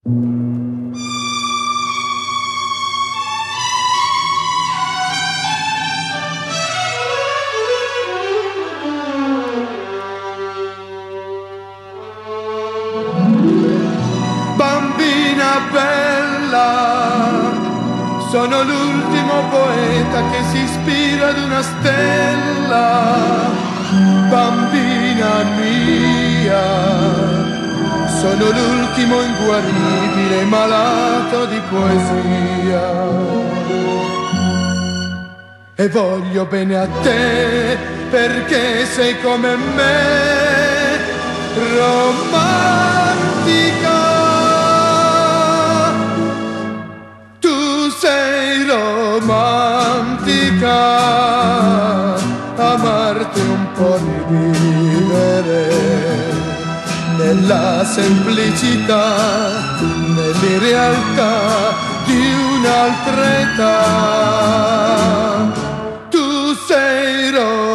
Bambina bella, sono l'ultimo poeta che si ispira ad una stella. Bambina mia, sono l'ultimo inguaribile malato di poesia. E voglio bene a te perché sei come me, romantica. Tu sei romantica, amarti un po' di vivere nella semplicità, nell'irrealtà di un'altra età. Tu sei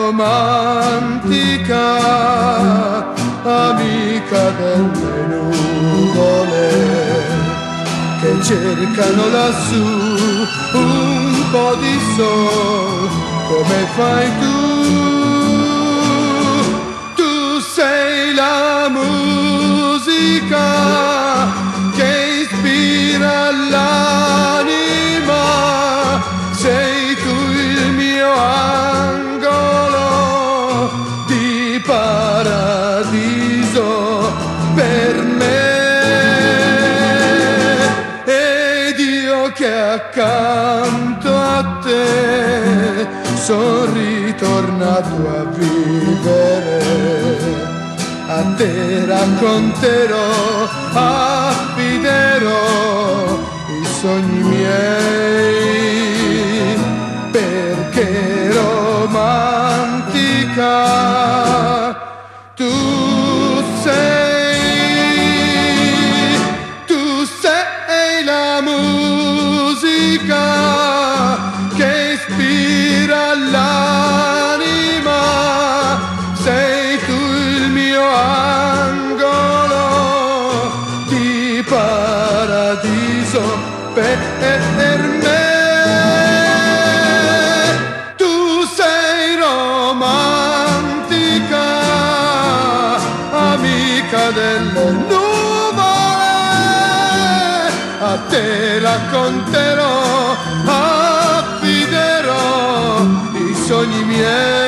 romantica, amica delle nuvole che cercano lassù un po' di sol, come fai tu. Tu sei la musica che ispira l'anima, sei tu il mio angolo di paradiso per me. Ed io che accanto a te sono ritornato a vivere, a te racconterò, affiderò i sogni miei, perché romantica tu sei la musica che ispira l'anima, sei tu il mio angolo di paradiso per me. Tu sei romantica, amica delle nuvole, a te racconterò, affiderò i sogni miei.